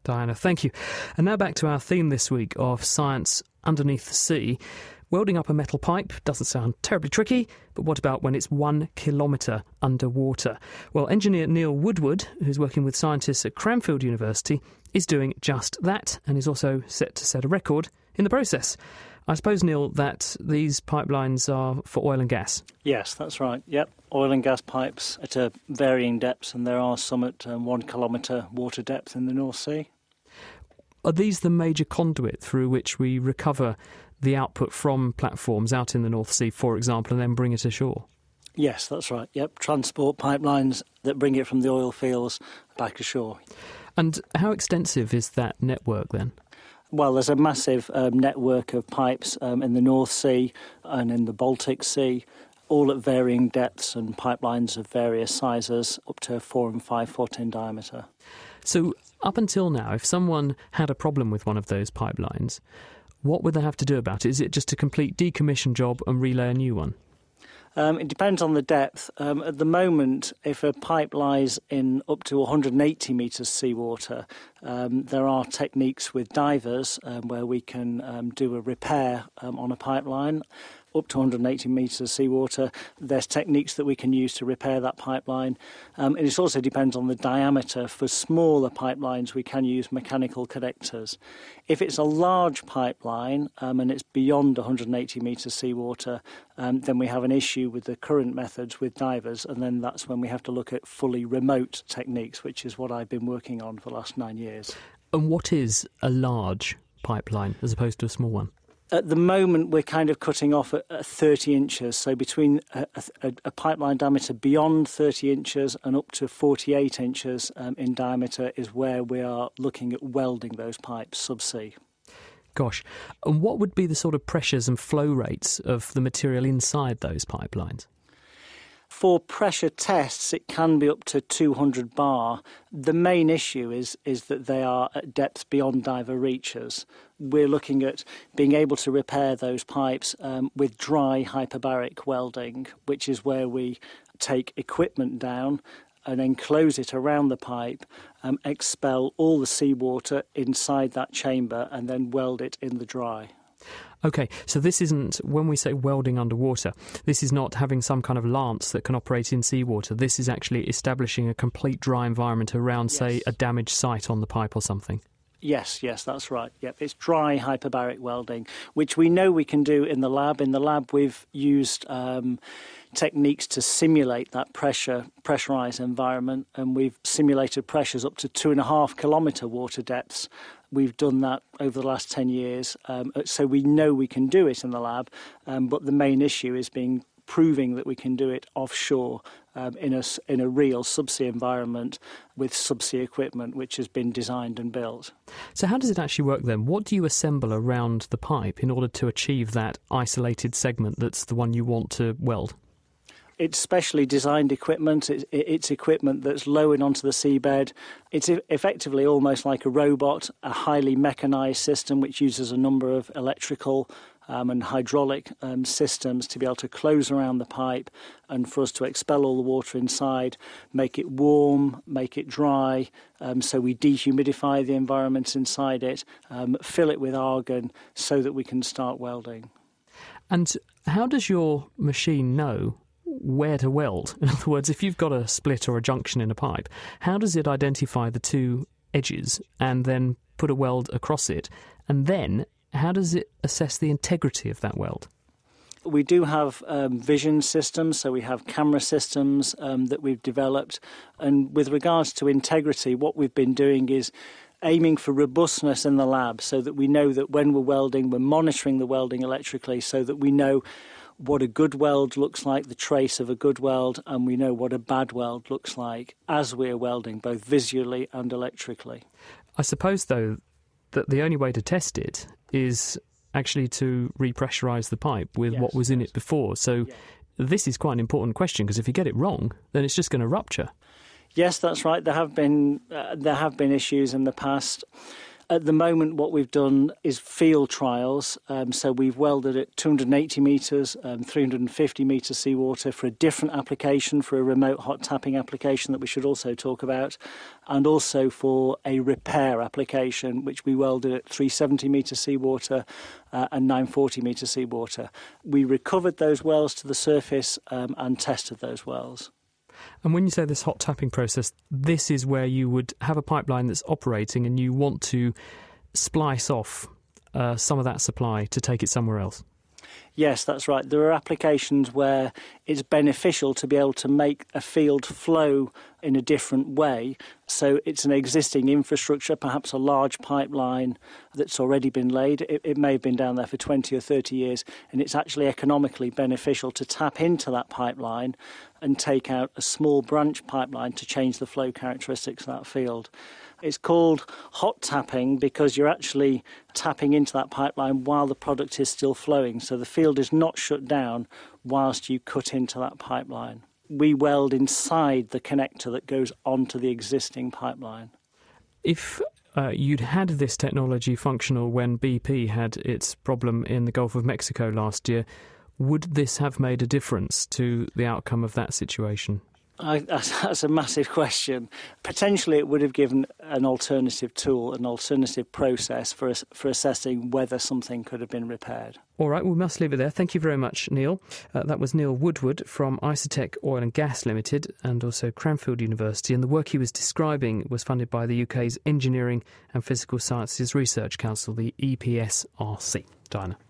Diana, thank you. And now back to our theme this week of science underneath the sea. Welding up a metal pipe doesn't sound terribly tricky, but what about when it's 1 kilometre underwater? Well, engineer Neil Woodward, who's working with scientists at Cranfield University, is doing just that and is also set to set a record in the process. I suppose, Neil, that these pipelines are for oil and gas. Yes, that's right. Yep, oil and gas pipes at varying depths, and there are some at 1 kilometre water depth in the North Sea. Are these the major conduit through which we recover the output from platforms out in the North Sea, for example, and then bring it ashore? Yes, that's right. Yep, transport pipelines that bring it from the oil fields back ashore. And how extensive is that network then? Well, there's a massive network of pipes in the North Sea and in the Baltic Sea, all at varying depths and pipelines of various sizes, up to 4 and 5 foot in diameter. So up until now, if someone had a problem with one of those pipelines, what would they have to do about it? Is it just a complete decommission job and relay a new one? It depends on the depth. At the moment, if a pipe lies in up to 180 metres seawater, there are techniques with divers where we can do a repair on a pipeline. Up to 180 metres seawater, there's techniques that we can use to repair that pipeline. It also depends on the diameter. For smaller pipelines, we can use mechanical connectors. If it's a large pipeline and it's beyond 180 metres seawater, then we have an issue with the current methods with divers, and then that's when we have to look at fully remote techniques, which is what I've been working on for the last 9 years. And what is a large pipeline as opposed to a small one? At the moment, we're kind of cutting off at 30 inches, so between a pipeline diameter beyond 30 inches and up to 48 inches in diameter is where we are looking at welding those pipes subsea. Gosh, and what would be the sort of pressures and flow rates of the material inside those pipelines? For pressure tests, it can be up to 200 bar. The main issue is that they are at depths beyond diver reaches. We're looking at being able to repair those pipes with dry hyperbaric welding, which is where we take equipment down and enclose it around the pipe, expel all the seawater inside that chamber and then weld it in the dry. OK, so this isn't, when we say welding underwater, this is not having some kind of lance that can operate in seawater. This is actually establishing a complete dry environment around, say, a damaged site on the pipe or something. Yes, that's right. Yep, it's dry hyperbaric welding, which we know we can do in the lab. In the lab, we've used techniques to simulate that pressurised environment, and we've simulated pressures up to 2.5 kilometre water depths. We've done that over the last 10 years, so we know we can do it in the lab, but the main issue is proving that we can do it offshore in a real subsea environment with subsea equipment which has been designed and built. So how does it actually work then? What do you assemble around the pipe in order to achieve that isolated segment that's the one you want to weld? It's specially designed equipment. It's equipment that's lowered onto the seabed. It's effectively almost like a robot, a highly mechanised system which uses a number of electrical and hydraulic systems to be able to close around the pipe and for us to expel all the water inside, make it warm, make it dry, so we dehumidify the environment inside it, fill it with argon so that we can start welding. And how does your machine know where to weld? In other words, if you've got a split or a junction in a pipe, how does it identify the two edges and then put a weld across it? And then how does it assess the integrity of that weld? We do have vision systems, so we have camera systems that we've developed. And with regards to integrity, what we've been doing is aiming for robustness in the lab so that we know that when we're welding, we're monitoring the welding electrically so that we know what a good weld looks like, the trace of a good weld, and we know what a bad weld looks like as we're welding, both visually and electrically. I suppose, though, that the only way to test it is actually to repressurise the pipe with what was in it before. So this is quite an important question, because if you get it wrong, then it's just going to rupture. Yes, that's right. There have been issues in the past. At the moment, what we've done is field trials. So we've welded at 280 metres, 350 metres seawater for a different application, for a remote hot tapping application that we should also talk about, and also for a repair application, which we welded at 370 metres seawater and 940 metres seawater. We recovered those wells to the surface and tested those wells. And when you say this hot tapping process, this is where you would have a pipeline that's operating and you want to splice off some of that supply to take it somewhere else. Yes, that's right. There are applications where it's beneficial to be able to make a field flow in a different way. So it's an existing infrastructure, perhaps a large pipeline that's already been laid. It may have been down there for 20 or 30 years, and it's actually economically beneficial to tap into that pipeline and take out a small branch pipeline to change the flow characteristics of that field. It's called hot tapping because you're actually tapping into that pipeline while the product is still flowing. So the field is not shut down whilst you cut into that pipeline. We weld inside the connector that goes onto the existing pipeline. If you'd had this technology functional when BP had its problem in the Gulf of Mexico last year, would this have made a difference to the outcome of that situation? That's a massive question. Potentially it would have given an alternative tool, an alternative process for assessing whether something could have been repaired. All right, we must leave it there. Thank you very much, Neil. That was Neil Woodward from Isotech Oil and Gas Limited and also Cranfield University, and the work he was describing was funded by the UK's Engineering and Physical Sciences Research Council, the EPSRC. Diana.